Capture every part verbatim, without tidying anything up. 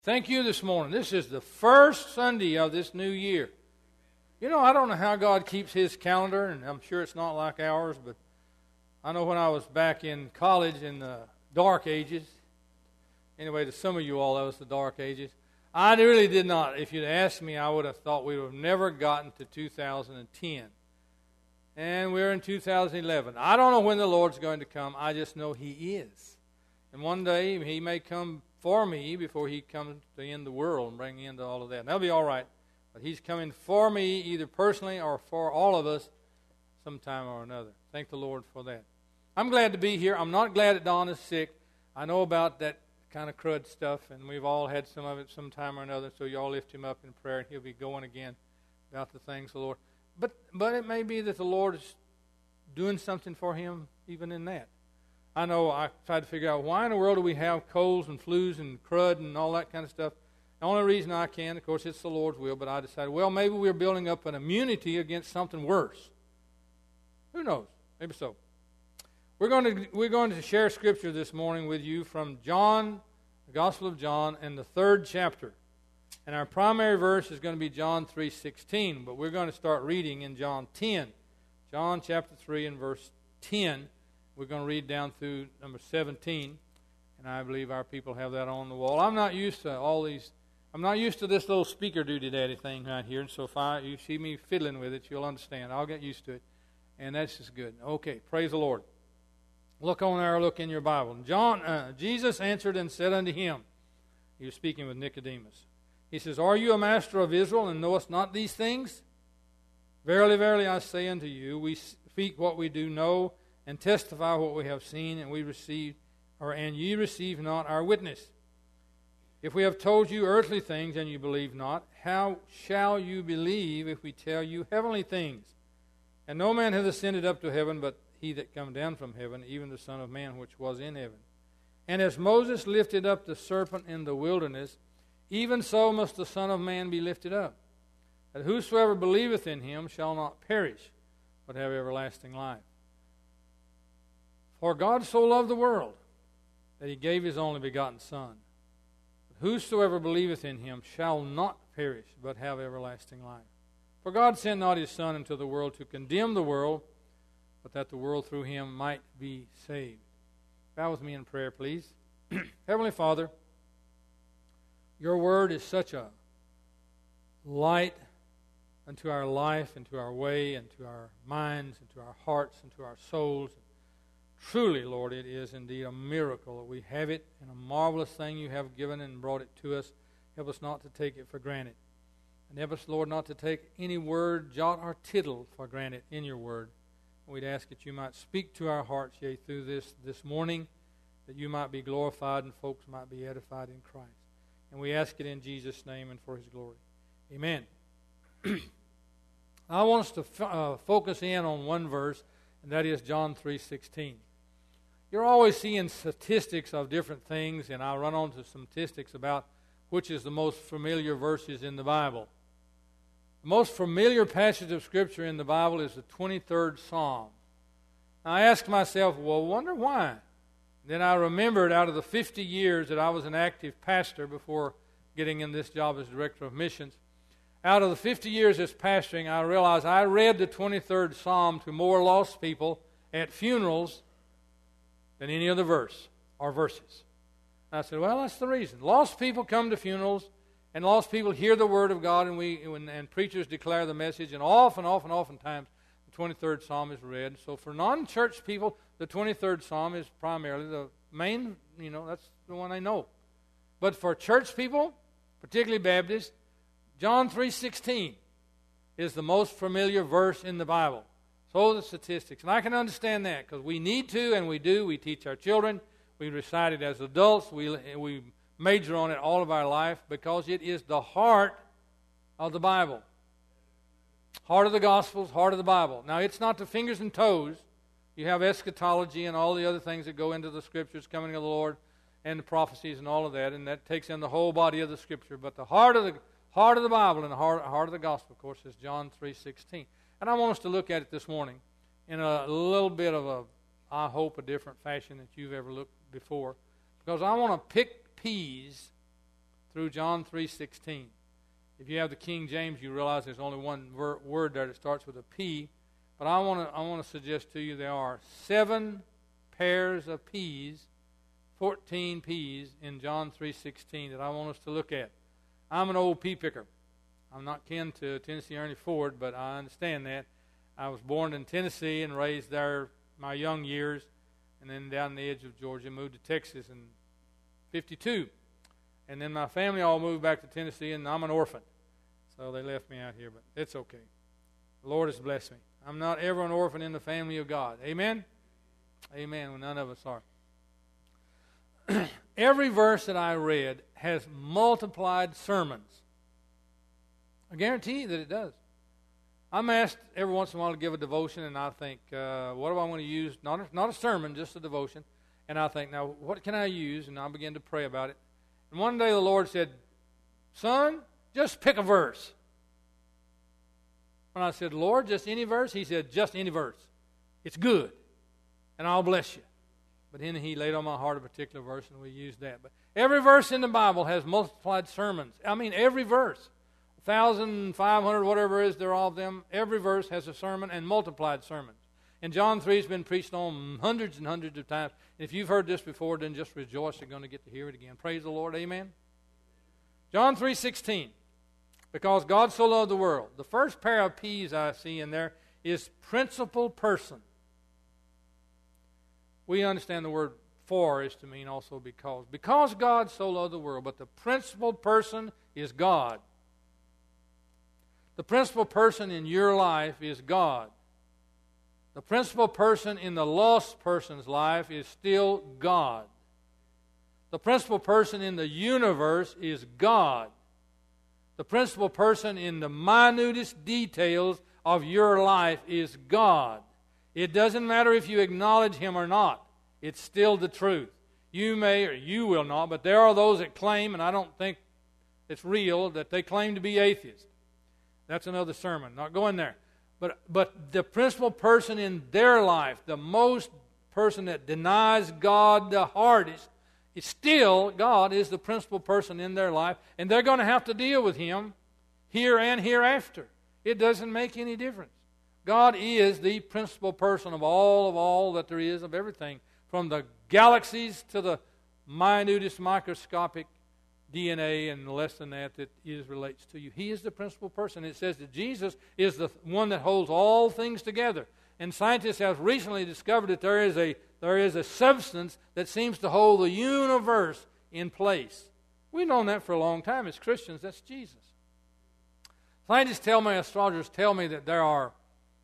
Thank you this morning. This is the first Sunday of this new year. You know, I don't know how God keeps His calendar, and I'm sure it's not like ours, but I know when I was back in college in the dark ages, anyway, to some of you all, that was the dark ages, I really did not. If you'd asked me, I would have thought we would have never gotten to two thousand ten. And we're in two thousand eleven. I don't know when the Lord's going to come. I just know He is. And one day He may come for me before He comes to end the world and bring into all of that. And that'll be all right. But He's coming for me either personally or for all of us sometime or another. Thank the Lord for that. I'm glad to be here. I'm not glad that Don is sick. I know about that kind of crud stuff, and we've all had some of it sometime or another, so you all lift him up in prayer, and he'll be going again about the things of the Lord. But, but it may be that the Lord is doing something for him even in that. I know I tried to figure out why in the world do we have colds and flus and crud and all that kind of stuff. The only reason I can, of course, it's the Lord's will, but I decided, well, maybe we're building up an immunity against something worse. Who knows? Maybe so. We're going to we're going to share Scripture this morning with you from John, the Gospel of John, and the third chapter. And our primary verse is going to be John three sixteen, but we're going to start reading in John ten. John chapter three and verse ten. We're going to read down through number seventeen, and I believe our people have that on the wall. I'm not used to all these. I'm not used to this little speaker duty daddy thing right here, and so if I, you see me fiddling with it, you'll understand. I'll get used to it, and that's just good. Okay, praise the Lord. Look on there, look in your Bible. John, uh, Jesus answered and said unto him, he was speaking with Nicodemus. He says, Are you a master of Israel, and knowest not these things? Verily, verily, I say unto you, we speak what we do know, and testify what we have seen, and we receive, or and ye receive not our witness. If we have told you earthly things, and you believe not, how shall you believe if we tell you heavenly things? And no man hath ascended up to heaven, but he that come down from heaven, even the Son of Man which was in heaven. And as Moses lifted up the serpent in the wilderness, even so must the Son of Man be lifted up, that whosoever believeth in him shall not perish, but have everlasting life. For God so loved the world, that he gave his only begotten Son. But whosoever believeth in him shall not perish, but have everlasting life. For God sent not his Son into the world to condemn the world, but that the world through him might be saved. Bow with me in prayer, please. Heavenly Father, your word is such a light unto our life, and to our way, and to our minds, and to our hearts, and to our souls. Truly, Lord, it is indeed a miracle that we have it, and a marvelous thing you have given and brought it to us. Help us not to take it for granted. And help us, Lord, not to take any word, jot or tittle for granted in your word. We'd ask that you might speak to our hearts, yea, through this this morning, that you might be glorified and folks might be edified in Christ. And we ask it in Jesus' name and for his glory. Amen. I want us to f- uh, focus in on one verse, and that is John three sixteen. You're always seeing statistics of different things, and I'll run on to some statistics about which is the most familiar verses in the Bible. The most familiar passage of Scripture in the Bible is the twenty-third Psalm. Now, I asked myself, well, wonder why? Then I remembered out of the fifty years that I was an active pastor before getting in this job as director of missions, out of the fifty years as pastoring, I realized I read the twenty-third Psalm to more lost people at funerals than any other verse or verses. And I said, well, that's the reason. Lost people come to funerals, and lost people hear the Word of God, and we and, and preachers declare the message, and often, often, oftentimes, the twenty-third Psalm is read. So for non-church people, the twenty-third Psalm is primarily the main, you know, that's the one I know. But for church people, particularly Baptists, John three sixteen is the most familiar verse in the Bible. So the statistics. And I can understand that, because we need to, and we do. We teach our children. We recite it as adults. We we major on it all of our life, because it is the heart of the Bible. Heart of the Gospels, heart of the Bible. Now, it's not the fingers and toes. You have eschatology and all the other things that go into the Scriptures, coming of the Lord, and the prophecies and all of that, and that takes in the whole body of the Scripture. But the heart of the heart of the Bible and the heart, heart of the Gospel, of course, is John three sixteen. And I want us to look at it this morning in a little bit of a, I hope, a different fashion that you've ever looked before, because I want to pick peas through John three sixteen. If you have the King James, you realize there's only one ver- word there that starts with a P. But I want to I want to suggest to you there are seven pairs of P's, fourteen P's in John three sixteen that I want us to look at. I'm an old pea picker. I'm not kin to Tennessee Ernie Ford, but I understand that. I was born in Tennessee and raised there my young years, and then down the edge of Georgia, moved to Texas in fifty-two. And then my family all moved back to Tennessee, and I'm an orphan. So they left me out here, but it's okay. The Lord has blessed me. I'm not ever an orphan in the family of God. Amen? Amen. Well, none of us are. Every verse that I read has multiplied sermons. I guarantee you that it does. I'm asked every once in a while to give a devotion, and I think, uh, what do I want to use? Not a, not a sermon, just a devotion. And I think, now, what can I use? And I begin to pray about it. And one day the Lord said, son, just pick a verse. When I said, Lord, just any verse? He said, just any verse. It's good, and I'll bless you. But then he laid on my heart a particular verse, and we used that. But every verse in the Bible has multiplied sermons. I mean, every verse. one thousand five hundred, whatever it is, there are all of them. Every verse has a sermon and multiplied sermons. And John three has been preached on hundreds and hundreds of times. And if you've heard this before, then just rejoice you're going to get to hear it again. Praise the Lord. Amen. John three sixteen. Because God so loved the world. The first pair of P's I see in there is principal person. We understand the word for is to mean also because. Because God so loved the world, but the principal person is God. The principal person in your life is God. The principal person in the lost person's life is still God. The principal person in the universe is God. The principal person in the minutest details of your life is God. It doesn't matter if you acknowledge Him or not. It's still the truth. You may or you will not, but there are those that claim, and I don't think it's real, that they claim to be atheists. That's another sermon. Not going there. But but the principal person in their life, the most person that denies God the hardest, is still God is the principal person in their life, and they're going to have to deal with Him here and hereafter. It doesn't make any difference. God is the principal person of all of all that there is, of everything, from the galaxies to the minutest microscopic D N A and less than that that is relates to you. He is the principal person. It says that Jesus is the one that holds all things together. And scientists have recently discovered that there is a there is a substance that seems to hold the universe in place. We've known that for a long time as Christians. That's Jesus. Scientists tell me, astrologers tell me that there are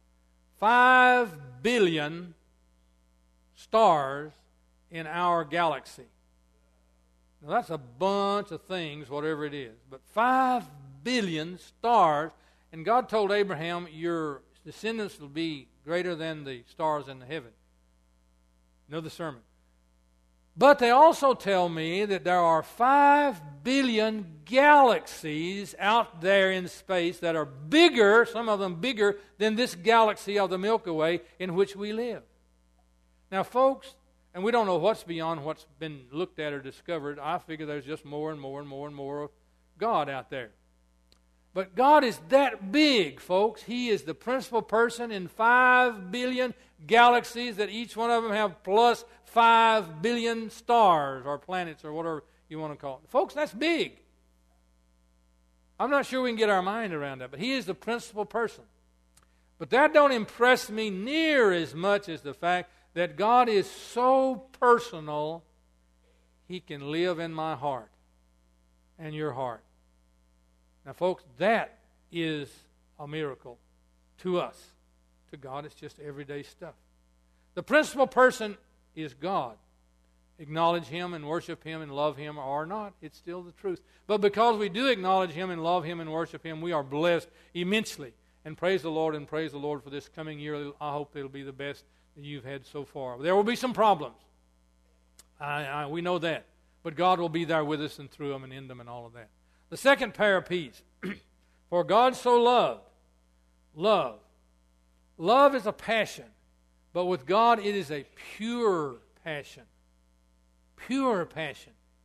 five billion stars in our galaxy. Now that's a bunch of things, whatever it is. But five billion stars, and God told Abraham, your descendants will be greater than the stars in the heaven. Another sermon. But they also tell me that there are five billion galaxies out there in space that are bigger, some of them bigger, than this galaxy of the Milky Way in which we live. Now, folks, and we don't know what's beyond what's been looked at or discovered. I figure there's just more and more and more and more of God out there. But God is that big, folks. He is the principal person in five billion galaxies that each one of them have plus five billion stars or planets or whatever you want to call it. Folks, that's big. I'm not sure we can get our mind around that, but He is the principal person. But that don't impress me near as much as the fact that God is so personal, He can live in my heart and your heart. Now, folks, that is a miracle to us. To God, it's just everyday stuff. The principal person is God. Acknowledge Him and worship Him and love Him or not, it's still the truth. But because we do acknowledge Him and love Him and worship Him, we are blessed immensely. And praise the Lord and praise the Lord for this coming year. I hope it'll be the best that you've had so far. There will be some problems. I, I, we know that. But God will be there with us and through them and in them and all of that. The second pair of P's. For God so loved. Love. Love is a passion. But with God it is a pure passion. Pure passion.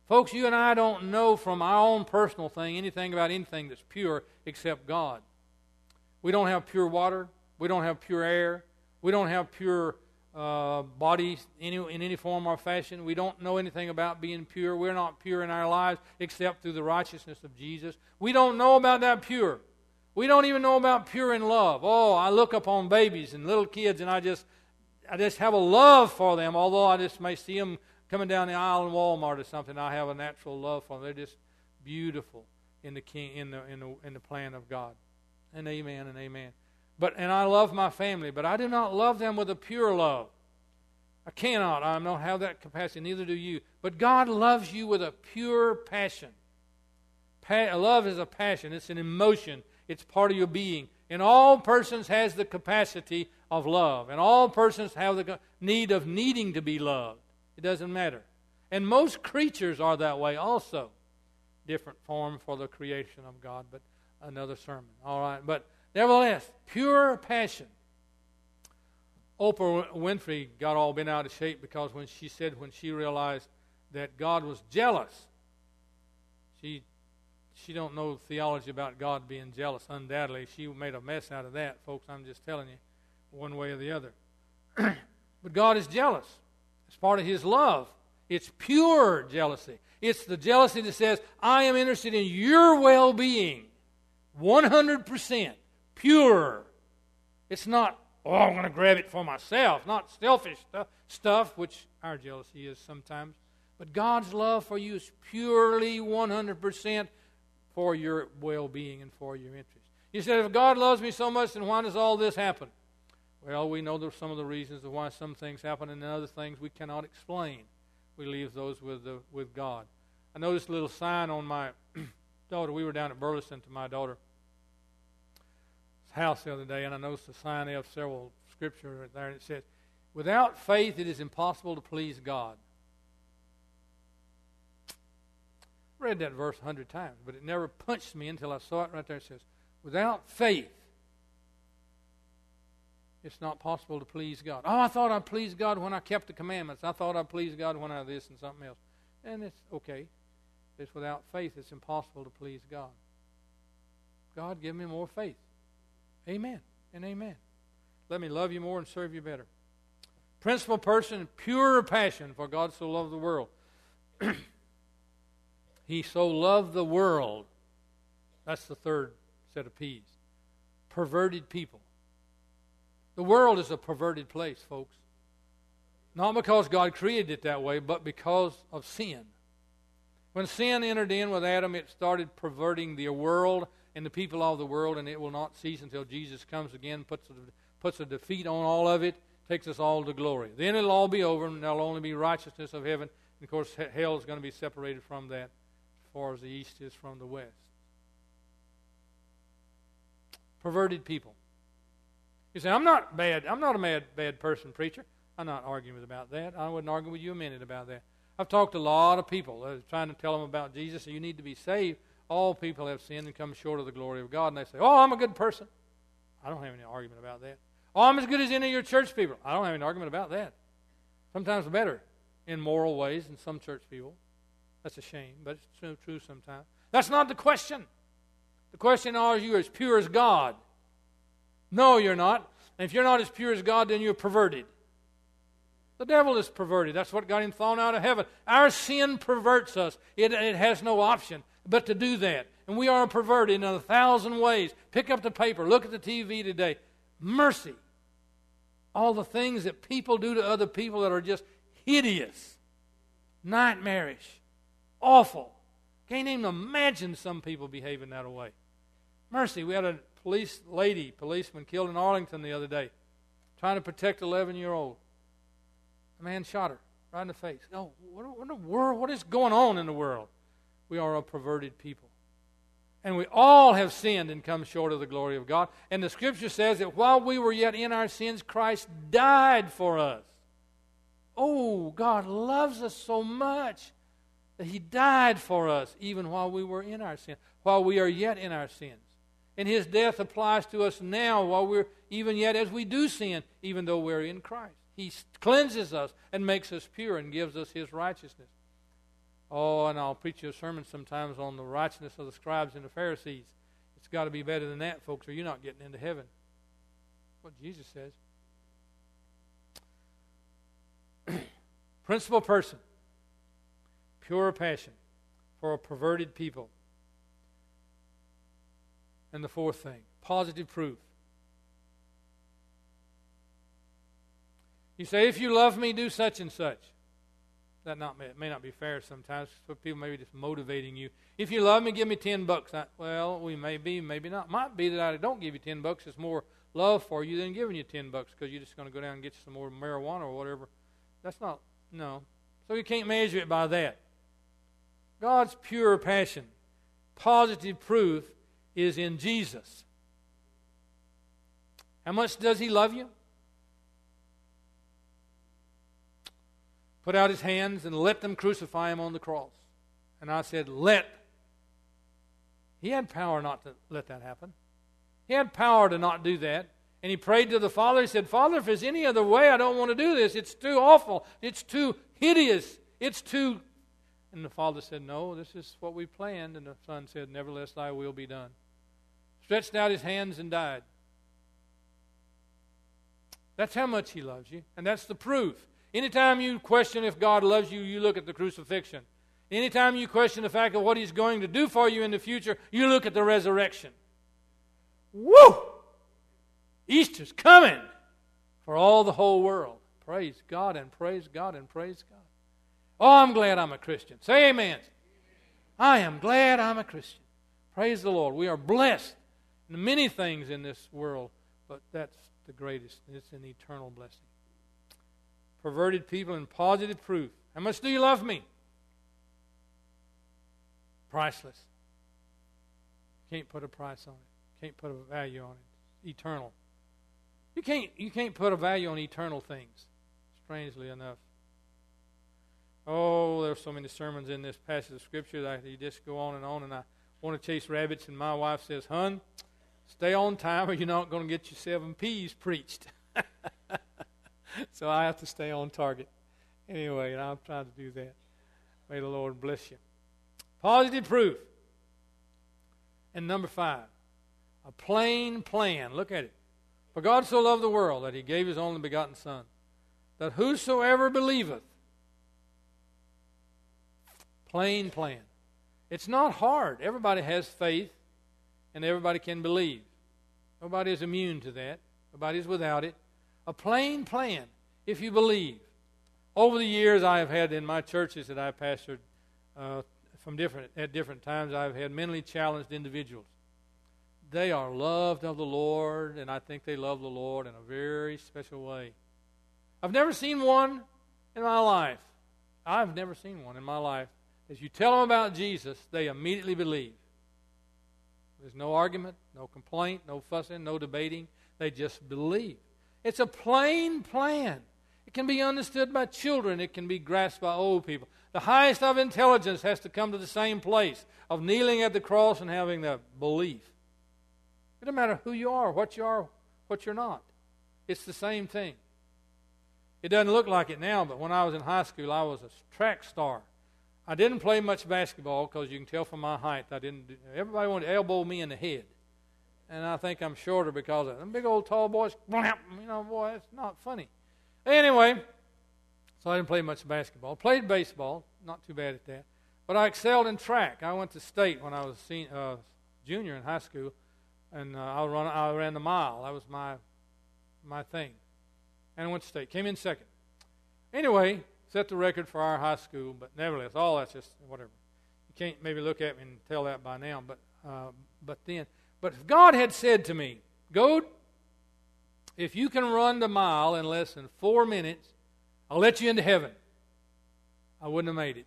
Folks, you and I don't know from our own personal thing anything about anything that's pure except God. We don't have pure water. We don't have pure air. We don't have pure uh, bodies any, in any form or fashion. We don't know anything about being pure. We're not pure in our lives except through the righteousness of Jesus. We don't know about that pure. We don't even know about pure in love. Oh, I look upon babies and little kids, and I just, I just have a love for them. Although I just may see them coming down the aisle in Walmart or something, I have a natural love for them. They're just beautiful in the king, in the in the in the plan of God. And amen and amen. But and I love my family, but I do not love them with a pure love. I cannot. I don't have that capacity. Neither do you. But God loves you with a pure passion. Pa- love is a passion. It's an emotion. It's part of your being. And all persons has the capacity of love. And all persons have the need of needing to be loved. It doesn't matter. And most creatures are that way also. Different form for the creation of God, but another sermon. All right. But nevertheless, pure passion. Oprah Winfrey got all bent out of shape because when she said when she realized that God was jealous, she She don't know theology about God being jealous, undoubtedly. She made a mess out of that, folks. I'm just telling you, one way or the other. But God is jealous. It's part of His love. It's pure jealousy. It's the jealousy that says, I am interested in your well-being. one hundred percent. Pure. It's not, oh, I'm going to grab it for myself. Not selfish stuff, stuff, which our jealousy is sometimes. But God's love for you is purely one hundred percent for your well-being and for your interest. You said, if God loves me so much, then why does all this happen? Well, we know there's some of the reasons of why some things happen, and other things we cannot explain. We leave those with the, with God. I noticed a little sign on my daughter. We were down at Burleson to my daughter's house the other day, and I noticed a sign there of several scriptures right there, and it says, without faith it is impossible to please God. Read that verse a hundred times, but it never punched me until I saw it right there. It says, without faith, it's not possible to please God. Oh, I thought I pleased God when I kept the commandments. I thought I pleased God when I this and something else. And it's okay. It's without faith, it's impossible to please God. God, give me more faith. Amen and amen. Let me love you more and serve you better. Principal person, pure passion, for God so loved the world. He so loved the world. That's the third set of P's. Perverted people. The world is a perverted place, folks. Not because God created it that way, but because of sin. When sin entered in with Adam, it started perverting the world and the people of the world, and it will not cease until Jesus comes again, puts a, puts a defeat on all of it, takes us all to glory. Then it'll all be over, and there'll only be righteousness of heaven. And of course, hell is going to be separated from that, as far as the east is from the west. Perverted people. You say, I'm not bad. I'm not a mad, bad person, preacher. I'm not arguing with about that. I wouldn't argue with you a minute about that. I've talked to a lot of people uh, trying to tell them about Jesus. So you need to be saved. All people have sinned and come short of the glory of God. And they say, oh, I'm a good person. I don't have any argument about that. Oh, I'm as good as any of your church people. I don't have any argument about that. Sometimes better in moral ways than some church people. That's a shame, but it's true, true sometimes. That's not the question. The question, are you as pure as God? No, you're not. And if you're not as pure as God, then you're perverted. The devil is perverted. That's what got him thrown out of heaven. Our sin perverts us. It, it has no option but to do that. And we are perverted in a thousand ways. Pick up the paper. Look at the T V today. Mercy. All the things that people do to other people that are just hideous, nightmarish, awful. Can't even imagine some people behaving that way. Mercy. We had a police lady, policeman killed in Arlington the other day, trying to protect an eleven-year-old. A man shot her right in the face. Oh, what, what in the world? What is going on in the world? We are a perverted people. And we all have sinned and come short of the glory of God. And the Scripture says that while we were yet in our sins, Christ died for us. Oh, God loves us so much that He died for us even while we were in our sin, while we are yet in our sins. And His death applies to us now while we're, even yet as we do sin, even though we're in Christ. He cleanses us and makes us pure and gives us His righteousness. Oh, and I'll preach you a sermon sometimes on the righteousness of the scribes and the Pharisees. It's got to be better than that, folks, or you're not getting into heaven. That's what Jesus says. Principal person. Pure passion for a perverted people. And the fourth thing, positive proof. You say, if you love me, do such and such. That not may, may not be fair sometimes. For people maybe just motivating you. If you love me, give me ten bucks. I, well, we may be, maybe not. Might be that I don't give you ten bucks. It's more love for you than giving you ten bucks because you're just going to go down and get you some more marijuana or whatever. That's not, no. So you can't measure it by that. God's pure passion, positive proof, is in Jesus. How much does He love you? Put out His hands and let them crucify Him on the cross. And I said, let. He had power not to let that happen. He had power to not do that. And He prayed to the Father. He said, Father, if there's any other way, I don't want to do this. It's too awful. It's too hideous. It's too... And the Father said, no, this is what we planned. And the Son said, nevertheless, thy will be done. Stretched out His hands and died. That's how much He loves you. And that's the proof. Anytime you question if God loves you, you look at the crucifixion. Anytime you question the fact of what He's going to do for you in the future, you look at the resurrection. Woo! Easter's coming for all the whole world. Praise God and praise God and praise God. Oh, I'm glad I'm a Christian. Say amen. I am glad I'm a Christian. Praise the Lord. We are blessed in many things in this world, but that's the greatest. It's an eternal blessing. Perverted people and positive proof. How much do you love me? Priceless. Can't put a price on it. Can't put a value on it. Eternal. You can't, you can't put a value on eternal things, strangely enough. Oh, there's so many sermons in this passage of Scripture that you just go on and on, and I want to chase rabbits, and my wife says, "Hun, stay on time or you're not going to get your seven P's preached." So I have to stay on target. Anyway, and I'm trying to do that. May the Lord bless you. Positive proof. And number five, a plain plan. Look at it. For God so loved the world that He gave His only begotten Son, that whosoever believeth. Plain plan. It's not hard. Everybody has faith, and everybody can believe. Nobody is immune to that. Nobody is without it. A plain plan, if you believe. Over the years I have had in my churches that I pastored uh, from different at different times, I've had mentally challenged individuals. They are loved of the Lord, and I think they love the Lord in a very special way. I've never seen one in my life. I've never seen one in my life. As you tell them about Jesus, they immediately believe. There's no argument, no complaint, no fussing, no debating. They just believe. It's a plain plan. It can be understood by children. It can be grasped by old people. The highest of intelligence has to come to the same place of kneeling at the cross and having that belief. It doesn't matter who you are, what you are, what you're not. It's the same thing. It doesn't look like it now, but when I was in high school, I was a track star. I didn't play much basketball because you can tell from my height. I didn't. Do, everybody wanted to elbow me in the head, and I think I'm shorter because of them big old tall boys. You know, boy, it's not funny. Anyway, so I didn't play much basketball. Played baseball, not too bad at that. But I excelled in track. I went to state when I was a senior, uh, junior in high school, and uh, I run. I ran the mile. That was my my thing, and I went to state. Came in second. Anyway. Set the record for our high school, but nevertheless, all that's just whatever. You can't maybe look at me and tell that by now, but uh, but then, but if God had said to me, "Goad, if you can run the mile in less than four minutes, I'll let you into heaven," I wouldn't have made it.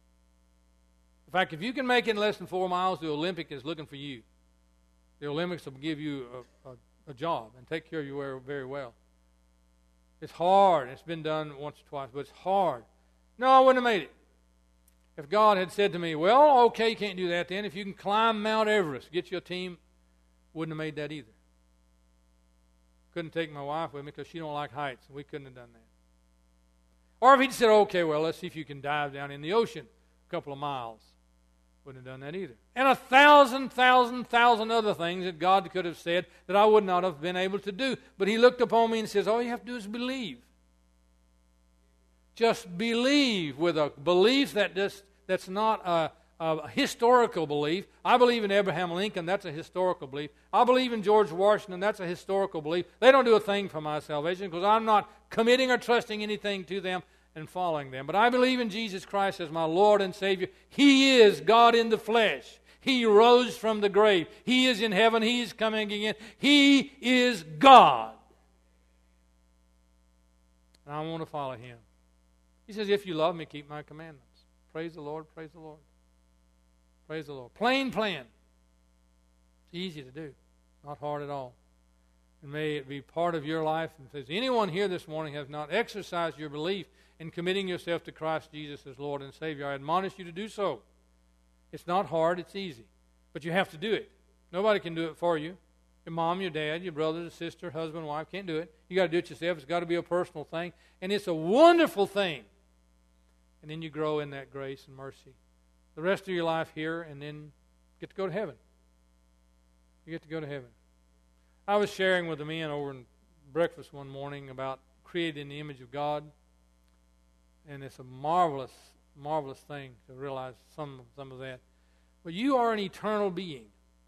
In fact, if you can make it in less than four miles, the Olympic is looking for you. The Olympics will give you a, a, a job and take care of you very well. It's hard. It's been done once or twice, but it's hard. No, I wouldn't have made it. If God had said to me, well, okay, you can't do that then. If you can climb Mount Everest, get your team, wouldn't have made that either. Couldn't take my wife with me because she don't like heights, and we couldn't have done that. Or if he'd said, okay, well, let's see if you can dive down in the ocean. a couple of miles. Wouldn't have done that either. And a thousand, thousand, thousand other things that God could have said that I would not have been able to do. But He looked upon me and says, all you have to do is believe. Just believe with a belief that just, that's not a, a historical belief. I believe in Abraham Lincoln. That's a historical belief. I believe in George Washington. That's a historical belief. They don't do a thing for my salvation because I'm not committing or trusting anything to them and following them. But I believe in Jesus Christ as my Lord and Savior. He is God in the flesh. He rose from the grave. He is in heaven. He is coming again. He is God. And I want to follow Him. He says, if you love me, keep my commandments. Praise the Lord, praise the Lord. Praise the Lord. Plain plan. It's easy to do. Not hard at all. And may it be part of your life. And if there's anyone here this morning who has not exercised your belief in committing yourself to Christ Jesus as Lord and Savior, I admonish you to do so. It's not hard, it's easy. But you have to do it. Nobody can do it for you. Your mom, your dad, your brother, your sister, husband, wife can't do it. You got to do it yourself. It's got to be a personal thing. And it's a wonderful thing. And then you grow in that grace and mercy. The rest of your life here, and then get to go to heaven. You get to go to heaven. I was sharing with the men over in breakfast one morning about created in the image of God. And it's a marvelous, marvelous thing to realize some, some of that. But you are an eternal being.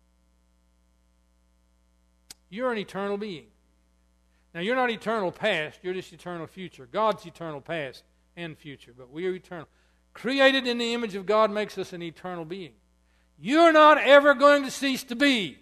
You're an eternal being. Now, you're not eternal past. You're just eternal future. God's eternal past and future, but we are eternal. Created in the image of God makes us an eternal being. You're not ever going to cease to be.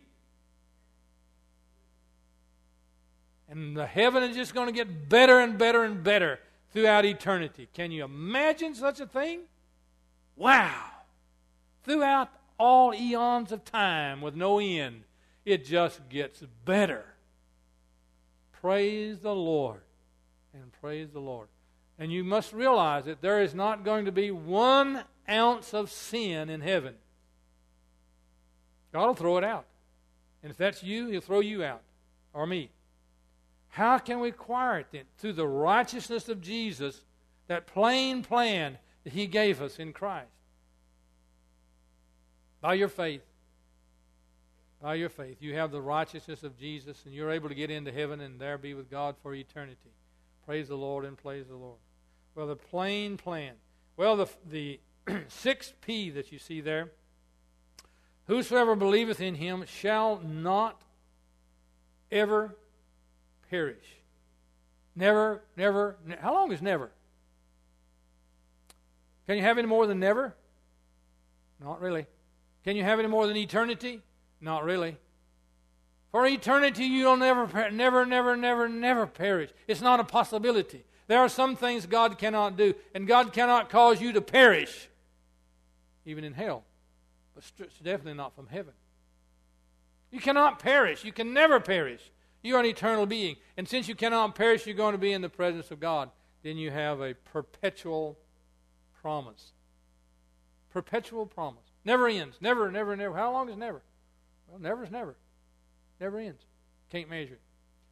And the heaven is just going to get better and better and better throughout eternity. Can you imagine such a thing? Wow. Throughout all eons of time with no end, it just gets better. Praise the Lord. And praise the Lord. And you must realize that there is not going to be one ounce of sin in heaven. God will throw it out. And if that's you, He'll throw you out. Or me. How can we acquire it then? Through the righteousness of Jesus, that plain plan that He gave us in Christ. By your faith. By your faith. You have the righteousness of Jesus, and you're able to get into heaven and there be with God for eternity. Praise the Lord and praise the Lord. Well, the plain plan. Well, the, the sixth P that you see there. Whosoever believeth in Him shall not ever perish. Never, never, ne- how long is never? Can you have any more than never? Not really. Can you have any more than eternity? Not really. For eternity you'll never, never, never, never, never perish. It's not a possibility. There are some things God cannot do, and God cannot cause you to perish, even in hell. But it's definitely not from heaven. You cannot perish. You can never perish. You are an eternal being. And since you cannot perish, you're going to be in the presence of God. Then you have a perpetual promise. Perpetual promise. Never ends. Never, never, never. How long is never? Well, never is never. Never ends. Can't measure it.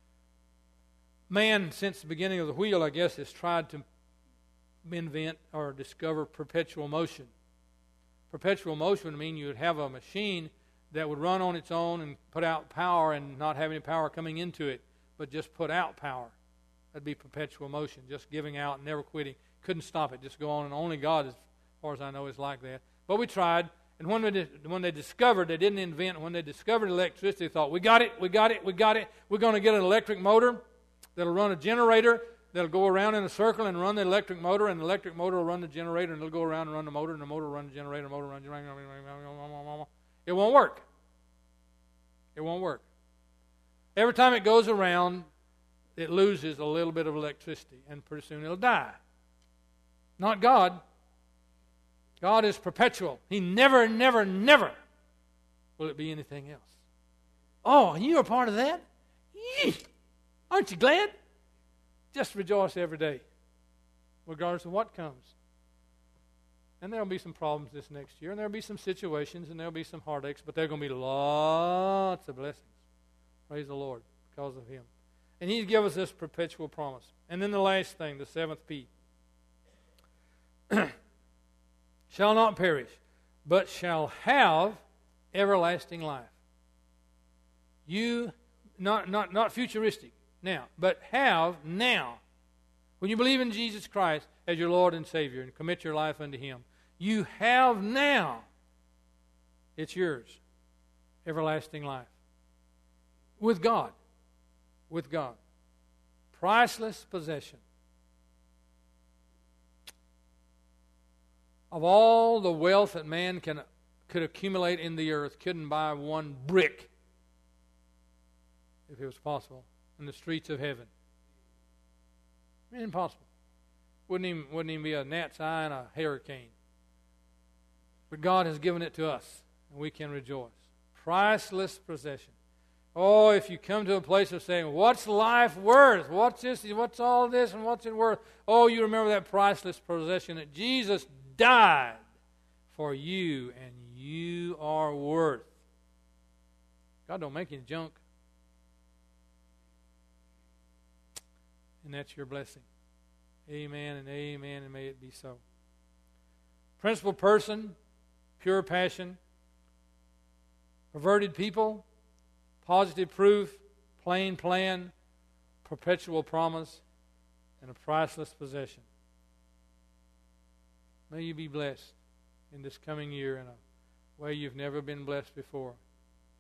Man, since the beginning of the wheel, I guess, has tried to invent or discover perpetual motion. Perpetual motion would mean you would have a machine that would run on its own and put out power and not have any power coming into it, but just put out power. That'd be perpetual motion, just giving out and never quitting. Couldn't stop it, just go on. And only God, as far as I know, is like that. But we tried. And when, we, when they discovered, they didn't invent, when they discovered electricity, they thought, we got it, we got it, we got it. We're going to get an electric motor that'll run a generator that'll go around in a circle and run the electric motor, and the electric motor will run the generator, and it'll go around and run the motor, and the motor will run the generator, the motor will run the generator. It won't work. It won't work. Every time it goes around, it loses a little bit of electricity, and pretty soon it'll die. Not God. God is perpetual. He never, never, never will it be anything else. Oh, and you are part of that? Yee! Aren't you glad? Just rejoice every day, regardless of what comes. And there'll be some problems this next year, and there'll be some situations, and there'll be some heartaches, but there'll going to be lots of blessings. Praise the Lord, because of Him. And He's given us this perpetual promise. And then the last thing, the seventh P. shall not perish, but shall have everlasting life. You, not, not, not futuristic now, but have now. When you believe in Jesus Christ as your Lord and Savior and commit your life unto Him, you have now, it's yours, everlasting life. With God. With God. Priceless possession. Of all the wealth that man can could accumulate in the earth, couldn't buy one brick, if it was possible, in the streets of heaven. Impossible. Wouldn't even, wouldn't even be a gnat's eye and a hurricane. But God has given it to us, and we can rejoice. Priceless possession. Oh, if you come to a place of saying, what's life worth? What's this? What's all this? And what's it worth? Oh, you remember that priceless possession that Jesus died for you, and you are worth. God don't make any junk. And that's your blessing. Amen and amen, and may it be so. Principal person, pure passion, perverted people, positive proof, plain plan, perpetual promise, and a priceless possession. May you be blessed in this coming year in a way you've never been blessed before.